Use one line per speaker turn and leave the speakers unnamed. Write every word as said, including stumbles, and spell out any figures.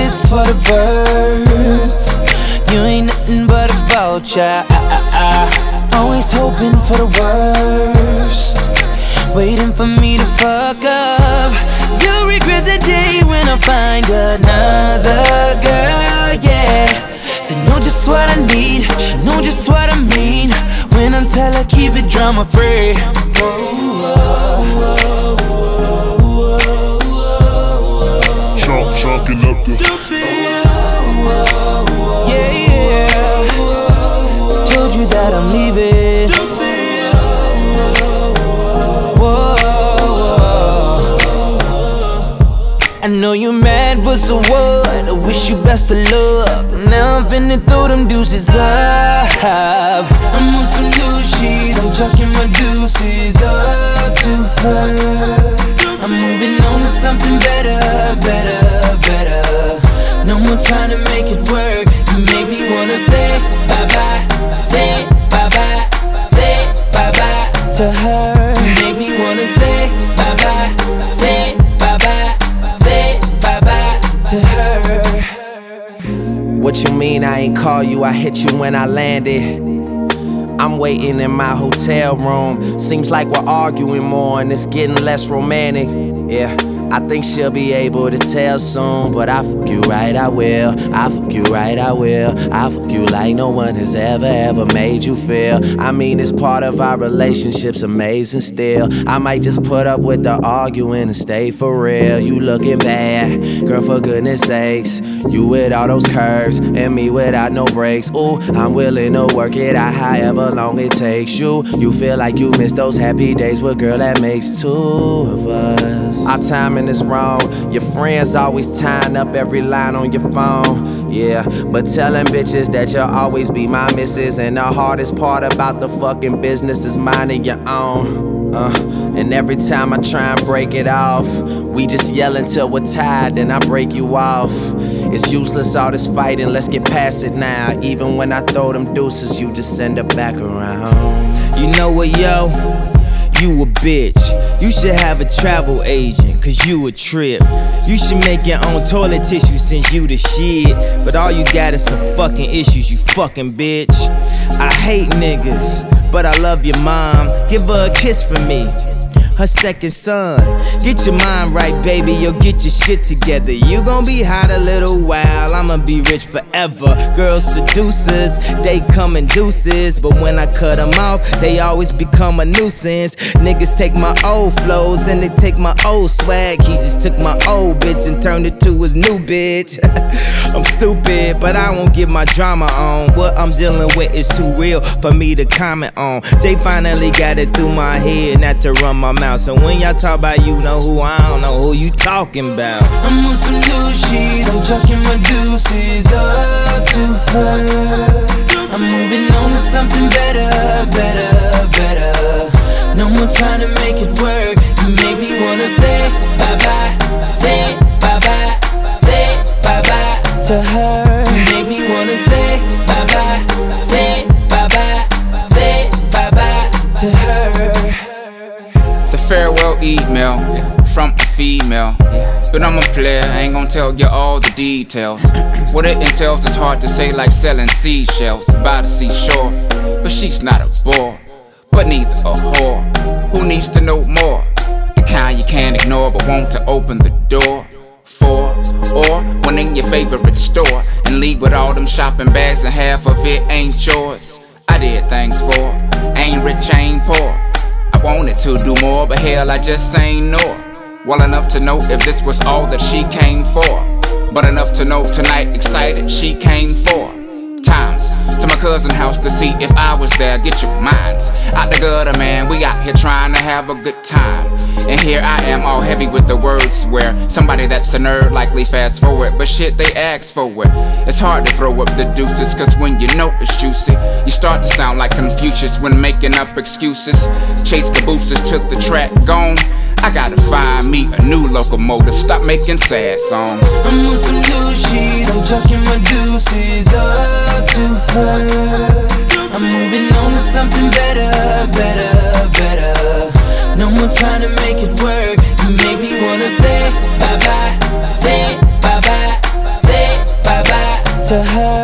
it's for the birds. You ain't nothing but a vulture. Always hoping for the worst, waiting for me to fuck up. You'll regret the day when I find another girl, yeah. They know just what I need, she know just what I mean when I tell her keep it drama free.
Chalk, chalking up the
yeah, yeah. Told you that I'm leaving. I know you mad, but so what? I wish you best of luck. Now I'm finna throw them deuces up. I'm on some new shit, I'm chucking my deuces up to her. I'm moving on to something better, better, better. No more trying to make it work. You make me wanna say bye-bye, say bye-bye, say bye-bye to her. You make me wanna say bye-bye, say bye-bye, say bye-bye to her.
What you mean I ain't call you? I hit you when I landed. I'm waiting in my hotel room. Seems like we're arguing more and it's getting less romantic. Yeah, I think she'll be able to tell soon. But I fuck you right, I will. I fuck you right, I will. I fuck you like no one has ever, ever made you feel. I mean, it's part of our relationship's amazing still. I might just put up with the arguing and stay for real. You looking bad, girl, for goodness sakes. You with all those curves and me without no breaks. Ooh, I'm willing to work it out however long it takes you. You feel like you miss those happy days, but girl, that makes two of us. Our timing is wrong. Your friends always tying up every line on your phone. Yeah, but telling bitches that you'll always be my missus. And the hardest part about the fucking business is minding your own. Uh, and every time I try and break it off, we just yell until we're tired, then I break you off. It's useless all this fighting, let's get past it now. Even when I throw them deuces, you just send it back around.
You know what, yo? You a bitch. You should have a travel agent, cause you a trip. You should make your own toilet tissue since you the shit. But all you got is some fucking issues, you fucking bitch. I hate niggas, but I love your mom. Give her a kiss for me, her second son. Get your mind right, baby, yo, get your shit together. You gon' be hot a little while, I'ma be rich forever. Girls seducers, they come in deuces, but when I cut them off, they always become a nuisance. Niggas take my old flows and they take my old swag. He just took my old bitch and turned it to his new bitch. I'm stupid, but I won't get my drama on. What I'm dealing with is too real for me to comment on. Jay finally got it through my head not to run my mouth. So when y'all talk about you know who, I don't know who you talking about. I'm on some new shit, I'm chucking my deuces up to her. I'm moving on to something better, better, better. No more trying to make it work. You make me wanna say bye-bye, say bye-bye, say bye-bye to her. You make me wanna say bye-bye, say bye-bye, say bye-bye to her.
The farewell email from a female. But I'm a player, I ain't gon' tell you all the details. What it entails is hard to say, like selling seashells by the seashore. But she's not a bore, but neither a whore. Who needs to know more? The kind you can't ignore but want to open the door for. Or one in your favorite store and leave with all them shopping bags and half of it ain't yours. I did things for, ain't rich, ain't poor. I wanted to do more, but hell, I just ain't know. Well enough to know if this was all that she came for, but enough to know tonight excited she came for. Times to my cousin's house to see if I was there. Get your minds out the gutter, man. We out here trying to have a good time, and here I am all heavy with the words where somebody that's a nerd likely fast forward, but shit, they ask for it. It's hard to throw up the deuces, cause when you know it's juicy, you start to sound like Confucius when making up excuses. Chase Cabooses took the track, gone. I gotta find me a new locomotive, stop making sad songs.
I'm on some new shit, I'm chucking my deuces up to her. I'm moving on to something better, better, better. No more trying to make it work. You make me wanna say bye-bye, say bye-bye, say
to her.